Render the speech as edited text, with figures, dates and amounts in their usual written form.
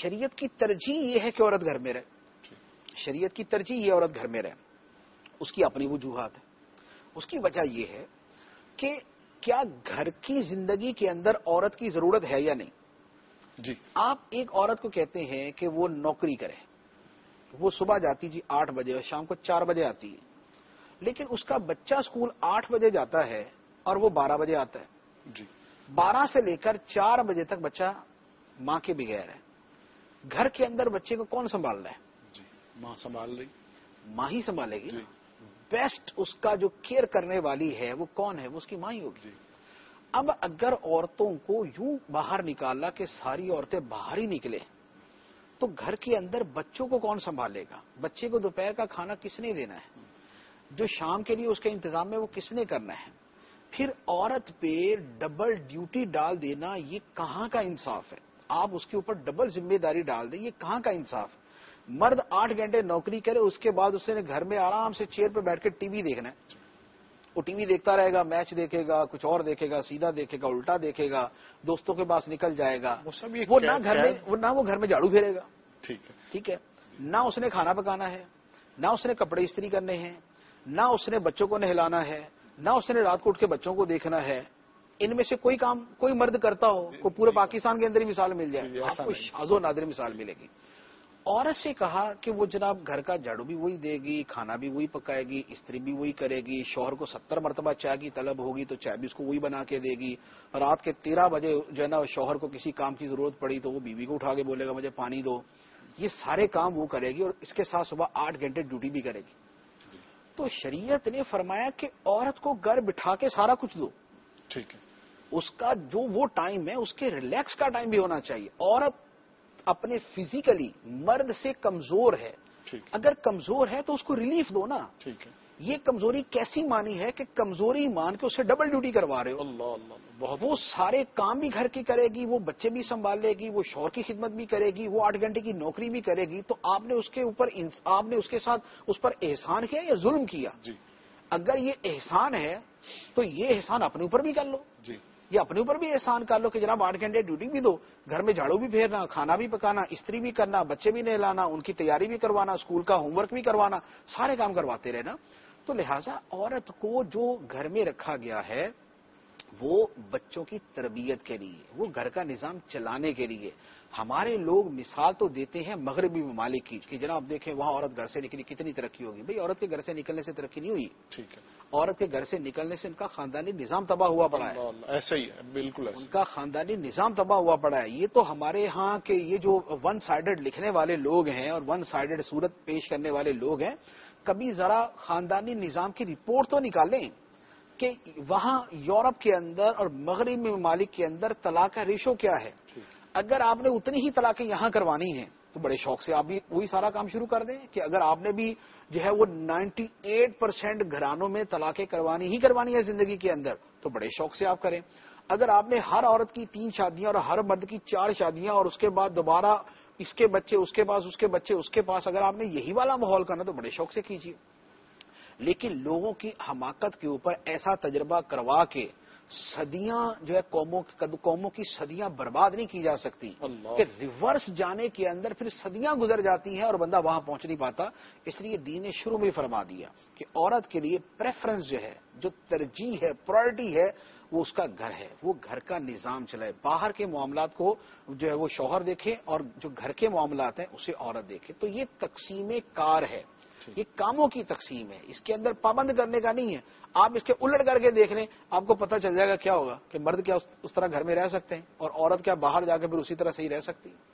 شریعت کی ترجیح یہ ہے کہ عورت گھر میں رہے. شریعت کی ترجیح یہ عورت گھر میں رہے. اس کی اپنی وجوہات ہے. اس کی وجہ یہ ہے کہ کیا گھر کی زندگی کے اندر عورت کی ضرورت ہے یا نہیں. جی. آپ ایک عورت کو کہتے ہیں کہ وہ نوکری کرے, وہ صبح جاتی جی 8 بجے اور شام کو 4 بجے آتی ہے, لیکن اس کا بچہ اسکول 8 بجے جاتا ہے اور وہ 12 بجے آتا ہے. جی. 12 سے لے کر 4 بجے تک بچہ ماں کے بغیر ہے. گھر کے اندر بچے کو کون سنبھال رہا ہے؟ جی. ماں سنبھال رہی. ماں ہی سنبھالے گی. جی. بیسٹ اس کا جو کیئر کرنے والی ہے وہ کون ہے؟ وہ اس کی ماں ہی ہوگی. جی. اب اگر عورتوں کو یوں باہر نکالا کہ ساری عورتیں باہر ہی نکلے تو گھر کے اندر بچوں کو کون سنبھالے گا؟ بچے کو دوپہر کا کھانا کس نے دینا ہے؟ جو شام کے لیے اس کا انتظام ہے وہ کس نے کرنا ہے؟ پھر عورت پہ ڈبل ڈیوٹی ڈال دینا یہ کہاں کا انصاف ہے؟ آپ اس کے اوپر ڈبل ذمہ داری ڈال دیں, یہ کہاں کا انصاف ہے؟ مرد 8 گھنٹے نوکری کرے, اس کے بعد اس نے گھر میں آرام سے چیئر پہ بیٹھ کے ٹی وی دیکھنا ہے. وہ ٹی وی دیکھتا رہے گا, میچ دیکھے گا, کچھ اور دیکھے گا, سیدھا دیکھے گا, الٹا دیکھے گا, دوستوں کے پاس نکل جائے گا. وہ نہ وہ گھر میں جھاڑو پھیرے گا. ٹھیک ہے. نہ اس نے کھانا پکانا ہے, نہ اس نے کپڑے استری کرنے ہیں, نہ اس نے بچوں کو نہلانا ہے, نہ اس نے رات کو اٹھ کے بچوں کو دیکھنا ہے. ان میں سے کوئی کام کوئی مرد کرتا ہو کو پورے پاکستان کے اندر ہی مثال مل جائے, آپ کو شاذ و نادر مثال ملے گی. عورت سے کہا کہ وہ جناب گھر کا جھاڑو بھی وہی دے گی, کھانا بھی وہی پکائے گی, استری بھی وہی کرے گی, شوہر کو 70 مرتبہ چائے کی طلب ہوگی تو چائے بھی اس کو وہی بنا کے دے گی. رات کے 13 بجے جو ہے نا شوہر کو کسی کام کی ضرورت پڑی تو وہ بیوی کو اٹھا کے بولے گا مجھے پانی دو. یہ سارے کام وہ کرے گی اور اس کے ساتھ صبح 8 گھنٹے ڈیوٹی بھی کرے گی. تو شریعت نے فرمایا کہ عورت کو گھر بٹھا کے سارا کچھ دو. ٹھیک ہے. اس کا جو وہ ٹائم ہے اس کے ریلیکس کا ٹائم بھی ہونا چاہیے. عورت اپنے فزیکلی مرد سے کمزور ہے, اگر کمزور ہے تو اس کو ریلیف دو نا. ٹھیک ہے. یہ کمزوری کیسی مانی ہے کہ کمزوری مان کے اسے ڈبل ڈیوٹی کروا رہے ہو. اللہ. وہ سارے کام بھی گھر کی کرے گی, وہ بچے بھی سنبھال لے گی, وہ شوہر کی خدمت بھی کرے گی, وہ 8 گھنٹے کی نوکری بھی کرے گی. تو آپ نے اس کے اوپر آپ نے اس کے ساتھ اس پر احسان کیا یا ظلم کیا؟ جی. اگر یہ احسان ہے تو یہ احسان اپنے اوپر بھی کر لو. جی. یہ اپنے اوپر بھی احسان کر لو کہ جناب 8 گھنٹے ڈیوٹی بھی دو, گھر میں جھاڑو بھی پھیرنا, کھانا بھی پکانا, استری بھی کرنا, بچے بھی نہلانا, ان کی تیاری بھی کروانا, اسکول کا ہوم ورک بھی کروانا, سارے کام کرواتے رہنا. تو لہٰذا عورت کو جو گھر میں رکھا گیا ہے وہ بچوں کی تربیت کے لیے, وہ گھر کا نظام چلانے کے لیے. ہمارے لوگ مثال تو دیتے ہیں مغربی ممالک کی کہ جناب دیکھیں وہاں عورت گھر سے نکلی کتنی ترقی ہوگی. بھئی عورت کے گھر سے نکلنے سے ترقی نہیں ہوئی. ٹھیک ہے. عورت کے گھر سے نکلنے سے ان کا خاندانی نظام تباہ ہوا پڑا ہے. ایسا ہی ہے, بالکل ایسا. ان کا خاندانی نظام تباہ ہوا پڑا ہے. یہ تو ہمارے ہاں کے یہ جو 1 سائیڈڈ لکھنے والے لوگ ہیں اور 1 سائیڈڈ صورت پیش کرنے والے لوگ ہیں, کبھی ذرا خاندانی نظام کی رپورٹ تو نکالیں کہ وہاں یورپ کے اندر اور مغربی ممالک کے اندر طلاق کا ریشو کیا ہے. اگر آپ نے اتنی ہی طلاقیں یہاں کروانی ہیں تو بڑے شوق سے آپ بھی وہی سارا کام شروع کر دیں کہ اگر آپ نے بھی جو ہے وہ 98% گھرانوں میں طلاقیں کروانی ہے زندگی کے اندر تو بڑے شوق سے آپ کریں. اگر آپ نے ہر عورت کی 3 شادیاں اور ہر مرد کی 4 شادیاں اور اس کے بعد دوبارہ اس کے بچے اس کے پاس اس کے بچے اس کے پاس, اگر آپ نے یہی والا ماحول کرنا تو بڑے شوق سے کیجیے. لیکن لوگوں کی حماقت کے اوپر ایسا تجربہ کروا کے صدیاں جو ہے قوموں کی صدیاں برباد نہیں کی جا سکتی کہ ریورس جانے کے اندر پھر صدیاں گزر جاتی ہیں اور بندہ وہاں پہنچ نہیں پاتا. اس لیے دین نے شروع میں فرما دیا کہ عورت کے لیے پریفرنس جو ہے, جو ترجیح ہے, پرائرٹی ہے, وہ اس کا گھر ہے. وہ گھر کا نظام چلائے, باہر کے معاملات کو جو ہے وہ شوہر دیکھے اور جو گھر کے معاملات ہیں اسے عورت دیکھے. تو یہ تقسیم کار ہے, یہ کاموں کی تقسیم ہے, اس کے اندر پابند کرنے کا نہیں ہے. آپ اس کے الٹ کر کے دیکھ لیں, آپ کو پتہ چل جائے گا کیا ہوگا کہ مرد کیا اس طرح گھر میں رہ سکتے ہیں اور عورت کیا باہر جا کے پھر اسی طرح صحیح رہ سکتی ہے.